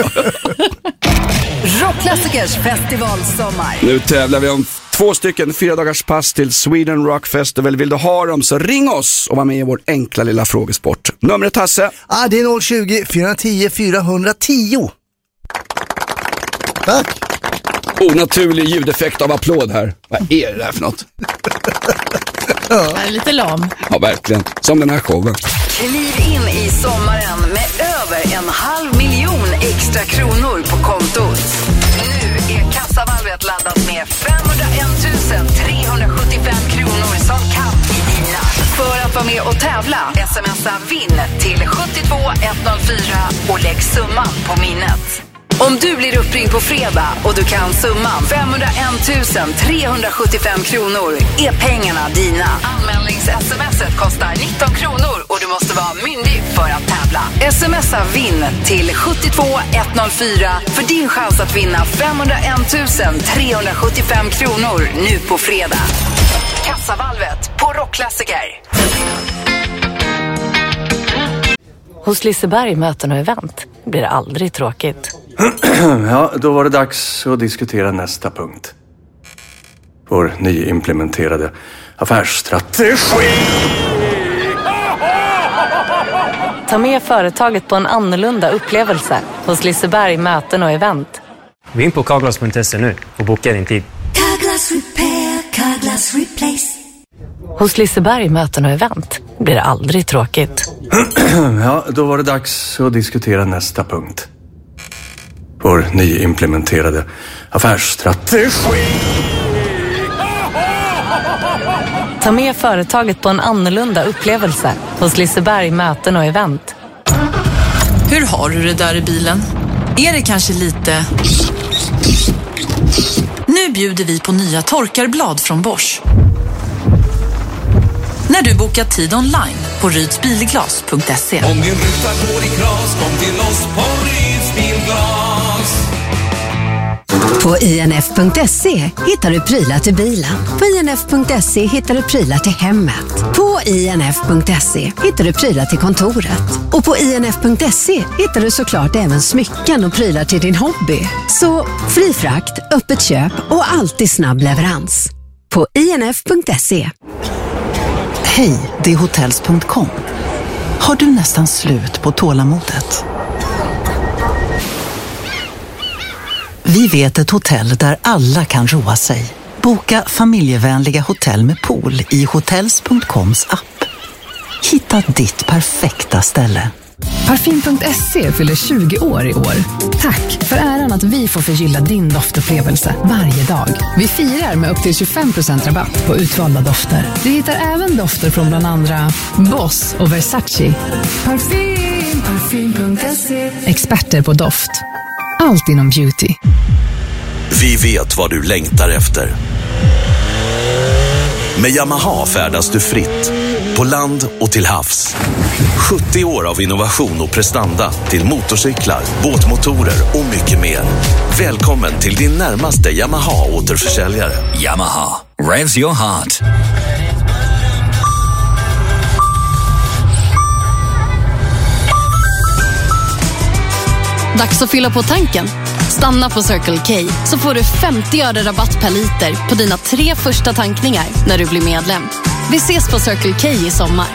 Rockklassikers festivalsommar. Nu tävlar vi om två stycken fyra dagars pass till Sweden Rock Festival. Vill du ha dem så ring oss och var med i vår enkla lilla frågesport. Numret Hasse? Ah, det är noll tjugo, fyra tio, fyra tio. Tack. Onaturlig ljudeffekt av applåd här. Vad är det här för något? Ja. Jag är lite lam. Ja, verkligen. Som den här showen. Kliv in i sommaren med över en halv miljon extra kronor på kontot. Nu är kassavalvet laddat med femhundraett tusen trehundrasjuttiofem kronor som kan bli dina. För att vara med och tävla, smsa vinn till sjuttiotvå etthundrafyra och lägg summan på minnet. Om du blir uppringd på fredag och du kan summan femhundraett tusen trehundrasjuttiofem kronor är pengarna dina. Anmälnings-smset kostar nitton kronor och du måste vara myndig för att tävla. Smsa vinn till sjuttiotvå etthundrafyra för din chans att vinna femhundraett tusen trehundrasjuttiofem kronor nu på fredag. Kassavalvet på Rockklassiker. Hos Liseberg möten och event blir det aldrig tråkigt. Ja, då var det dags att diskutera nästa punkt. Vår nyimplementerade affärsstrategi. Ta med företaget på en annorlunda upplevelse hos Liseberg möten och event. Vi är in på Carglass punkt se nu och boka din tid. Carglass Repair, Carglass Replace. Hos Liseberg möten och event blir det aldrig tråkigt. Ja, då var det dags att diskutera nästa punkt. Vår nyimplementerade affärsstrategi. Ta med företaget på en annorlunda upplevelse hos Liseberg möten och event. Hur har du det där i bilen? Är det kanske lite... Nu bjuder vi på nya torkarblad från Bosch. När du bokar tid online på rydsbilglas punkt se. Om din ruta går i kras, kom till oss på Rydsbilglas. På i n f punkt se hittar du prylar till bilen. På i n f punkt se hittar du prylar till hemmet. På i n f punkt se hittar du prylar till kontoret. Och på i n f punkt se hittar du såklart även smycken och prylar till din hobby. Så fri frakt, öppet köp och alltid snabb leverans. På i n f punkt se. Hej, det är hotels punkt com. Har du nästan slut på tålamodet? Vi vet ett hotell där alla kan roa sig. Boka familjevänliga hotell med pool i hotels punkt coms app. Hitta ditt perfekta ställe. Parfym punkt se fyller tjugo år i år. Tack för äran att vi får förgylla din doftupplevelse varje dag. Vi firar med upp till tjugofem procent rabatt på utvalda dofter. Du hittar även dofter från bland andra Boss och Versace. Parfym, parfym punkt se. Experter på doft. Allt inom beauty. Vi vet vad du längtar efter. Med Yamaha färdas du fritt. På land och till havs. sjuttio år av innovation och prestanda till motorcyklar, båtmotorer och mycket mer. Välkommen till din närmaste Yamaha-återförsäljare. Yamaha. Revs your heart. Dags att fylla på tanken. Stanna på Circle K så får du femtio öre rabatt per liter på dina tre första tankningar när du blir medlem. Vi ses på Circle K i sommar.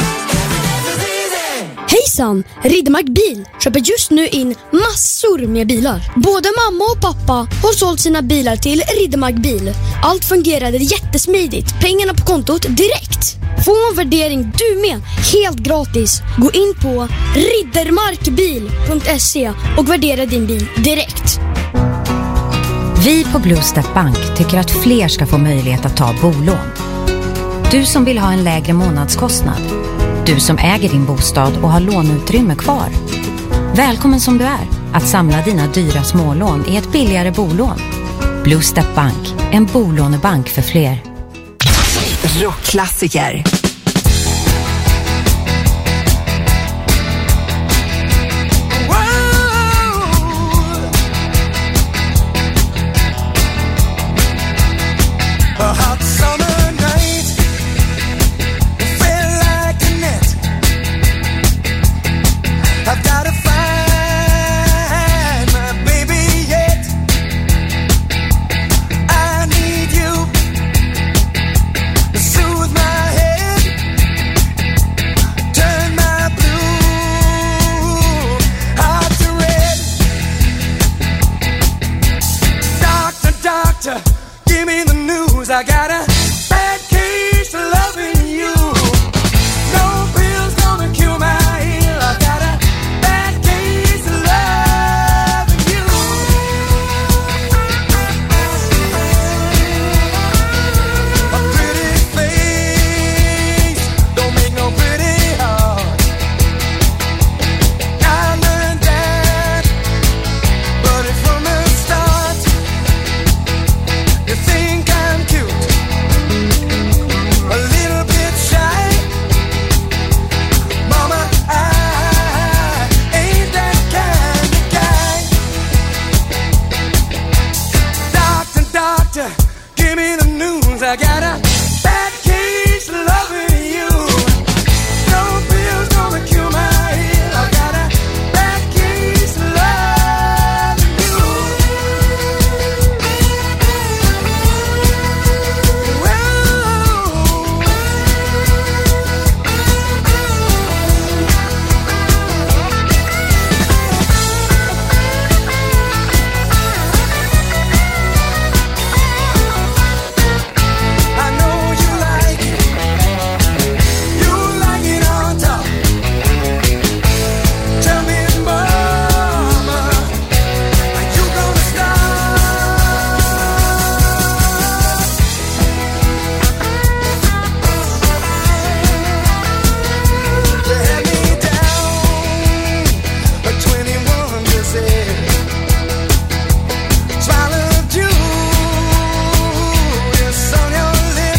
Hejsan! Riddermark Bil köper just nu in massor med bilar. Både mamma och pappa har sålt sina bilar till Riddermark Bil. Allt fungerade jättesmidigt. Pengarna på kontot direkt. Få en värdering du med, helt gratis. Gå in på riddermarkbil punkt se och värdera din bil direkt. Vi på Bluestep Bank tycker att fler ska få möjlighet att ta bolån. Du som vill ha en lägre månadskostnad. Du som äger din bostad och har låneutrymme kvar. Välkommen som du är att samla dina dyra smålån i ett billigare bolån. Bluestep Bank, en bolånebank för fler. Rockklassiker. I got a bad case of loving you. No pills gonna cure my ill. I got a bad case of loving you. A pretty face don't make no pretty heart. I learned that, but it's from the start. You think I'm cute, a little bit shy. Mama, I ain't that kind of guy. Doctor, doctor, give me the news. I got a bad case of loving you. No pills gonna cure my ill. I got a bad case of loving you. I know you like it. You like it on top. Tell me, mama, are you gonna stop? You had me down at twenty-one percent. Swallowed you, it's on your lip.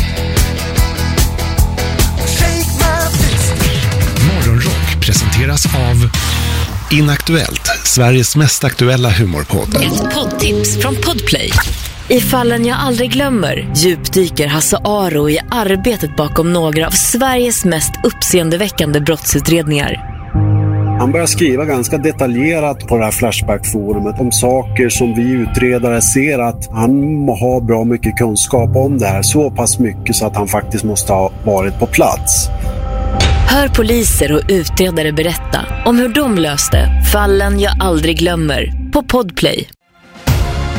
Shake my fist. Morgonrock presenteras av Inaktuellt, Sveriges mest aktuella humorpodd. Ett poddtips från Podplay. I Fallen jag aldrig glömmer djupdyker Hasse Aro i arbetet bakom några av Sveriges mest uppseendeväckande brottsutredningar. Han börjar skriva ganska detaljerat på det här Flashback-forumet om saker som vi utredare ser att han har bra mycket kunskap om det här. Så pass mycket så att han faktiskt måste ha varit på plats. Hör poliser och utredare berätta om hur de löste Fallen jag aldrig glömmer på Podplay.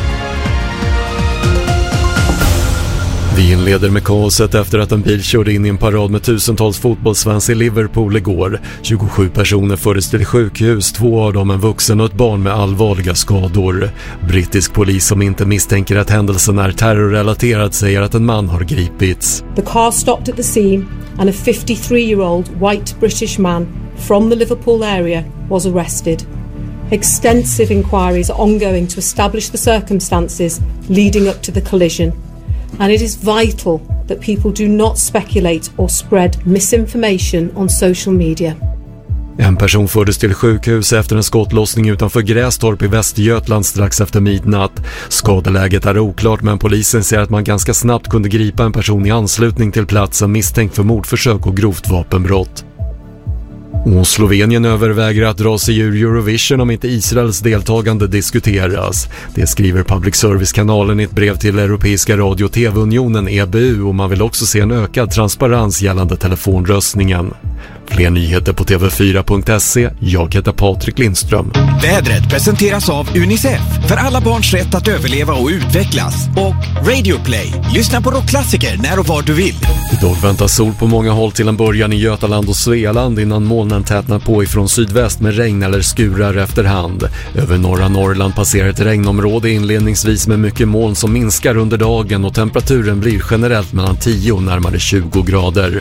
Vi inleder med kaoset efter att en bil körde in i en parad med tusentals fotbollsfans i Liverpool igår. tjugosju personer fördes till sjukhus, två av dem en vuxen och ett barn med allvarliga skador. Brittisk polis som inte misstänker att händelsen är terrorrelaterad säger att en man har gripits. The car stopped at the scene and a fifty-three-year-old white British man from the Liverpool area was arrested. Extensive inquiries are ongoing to establish the circumstances leading up to the collision. And it is vital that people do not speculate or spread misinformation on social media. En person fördes till sjukhus efter en skottlossning utanför Grästorp i Västergötland strax efter midnatt. Skadeläget är oklart, men polisen säger att man ganska snabbt kunde gripa en person i anslutning till platsen misstänkt för mordförsök och grovt vapenbrott. Och Slovenien överväger att dra sig ur Eurovision om inte Israels deltagande diskuteras. Det skriver Public Service-kanalen i ett brev till Europeiska radio- och tv-unionen E B U, och man vill också se en ökad transparens gällande telefonröstningen. Fler nyheter på T V fyra punkt se. Jag heter Patrik Lindström. Vädret presenteras av UNICEF för alla barns rätt att överleva och utvecklas. Och Radio Play. Lyssna på rockklassiker när och var du vill. Idag väntas sol på många håll till en början i Götaland och Svealand innan molnen tätnar på ifrån sydväst med regn eller skurar efterhand. Över norra Norrland passerar ett regnområde inledningsvis med mycket moln som minskar under dagen, och temperaturen blir generellt mellan tio och närmare tjugo grader.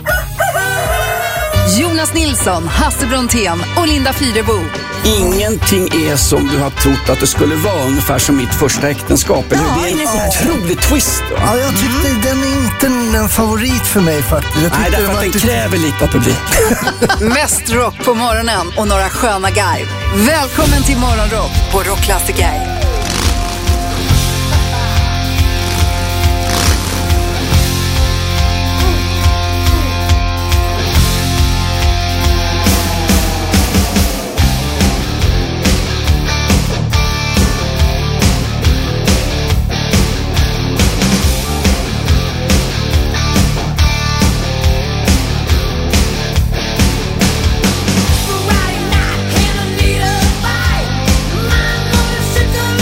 Jonas Nilsson, Hasse Brontén och Linda Fyrebo. Ingenting är som du har trott att det skulle vara, ungefär som mitt första äktenskap. Eller ja, det är en otrolig twist. Då. Ja, jag tyckte mm. den är inte en favorit för mig faktiskt. Jag Nej, därför att den kräver lite av publik. Mest rock på morgonen och några sköna garv. Välkommen till Morgonrock på Rockklassiker. Riding night, can I need a fight? My mother sits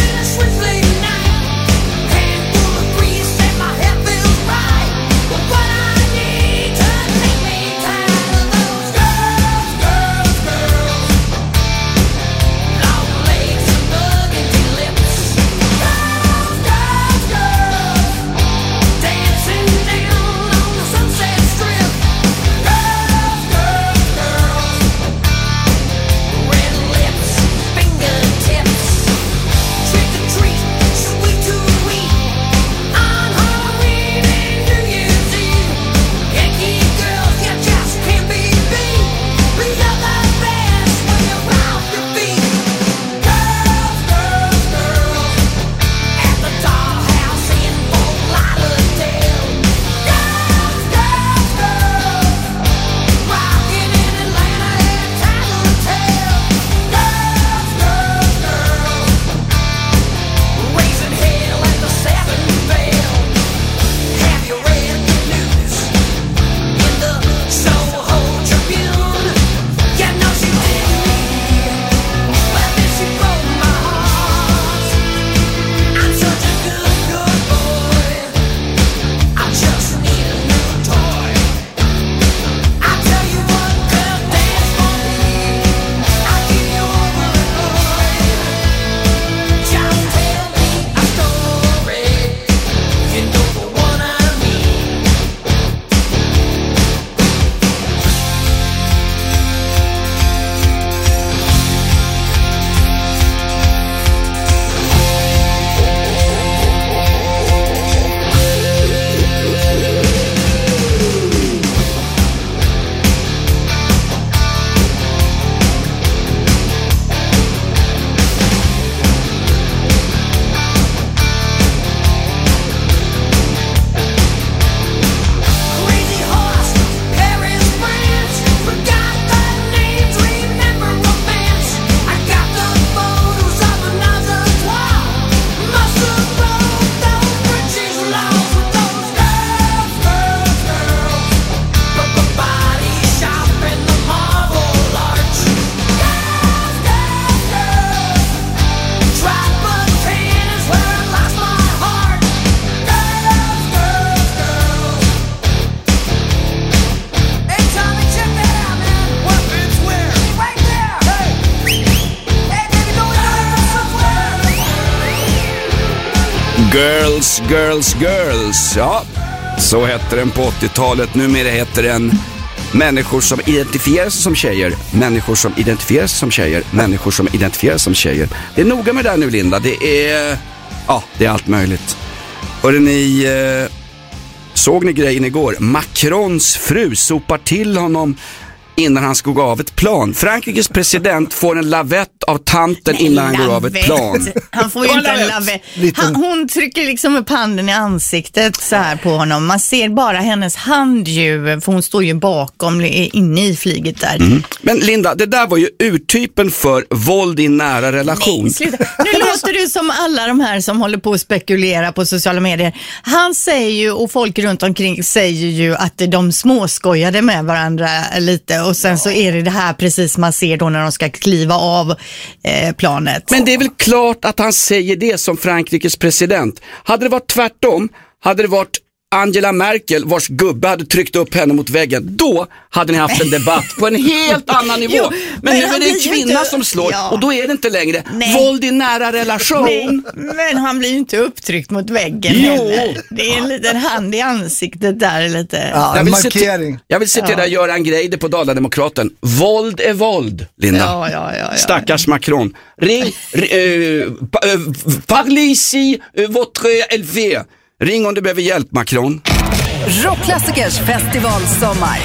Girls, girls, girls. Ja, så hette den på åttiotalet. Numera heter den människor som identifierar sig som tjejer. Människor som identifierar sig som tjejer. Människor som identifierar sig som tjejer. Det är noga med det här nu, Linda. Det är, ja, det är allt möjligt. Hörde ni, eh, såg ni grejen igår? Macrons fru sopar till honom innan han ska gå av ett plan. Frankrikes president får en lavett av tanten Nej, innan han lavett. går av ett plan. Han får ju inte en lavett. Han, hon trycker liksom upp handen i ansiktet så här på honom. Man ser bara hennes hand ju, för hon står ju bakom, inne i flyget där. Mm. Men Linda, det där var ju urtypen för våld i nära relation. Nej, sluta. Nu låter du som alla de här som håller på att spekulera på sociala medier. Han säger ju, och folk runt omkring säger ju att de småskojade med varandra lite. Och sen så är det det här precis man ser då när de ska kliva av eh, planet. Men det är väl klart att han säger det som Frankrikes president. Hade det varit tvärtom, hade det varit Angela Merkel vars gubbe hade tryckt upp henne mot väggen, då hade ni haft en debatt på en helt annan nivå. Jo, men, men nu är det en kvinna inte... som slår, ja. Och då är det inte längre Nej. våld i nära relation. Nej, men han blir ju inte upptryckt mot väggen jo. heller. Det är en liten hand i ansiktet där lite. Ja, jag, vill markering. Citera, jag vill citera ja. Göran Greider på Dala-Demokraten. Våld är våld, Linda. Ja, ja, ja, ja. Stackars Macron. Ring, uh, parlez ici uh, votre L V. Ring om du behöver hjälp, Macron. Rockklassikers festivalsommar.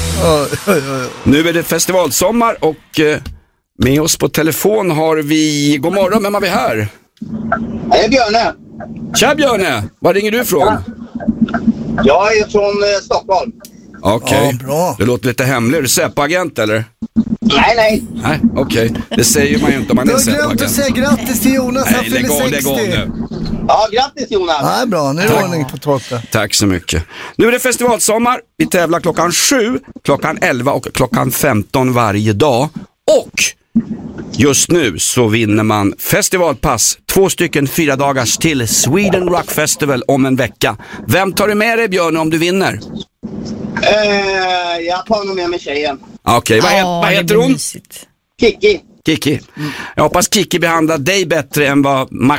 Nu är det festivalsommar och eh, med oss på telefon har vi... God morgon, vem har vi här? Hej Björne. Tja Björne, var ringer du ifrån? Ja. Jag är från eh, Stockholm. Okej, okay. Ja, bra. Du låter lite hemlig. Är du Säpo-agent eller? Nej, nej. Nej, okej. Okay. Det säger man ju inte om man är Säpo-agent. Du har glömt att säga grattis till Jonas, han fyller sextio. Lägg av nu. Ja, grattis Jonas. Ja, bra. Nu är det ordning på torpet. Tack så mycket. Nu är det festivalsommar. Vi tävlar klockan sju, klockan elva och klockan femton varje dag. Och just nu så vinner man festivalpass. Två stycken fyra dagars till Sweden Rock Festival om en vecka. Vem tar du med dig, Björn, om du vinner? Uh, jag tar nog med mig tjejen. Okej, okay, vad, oh, vad heter hon? Kiki. Kiki. Jag hoppas Kiki behandlar dig bättre än vad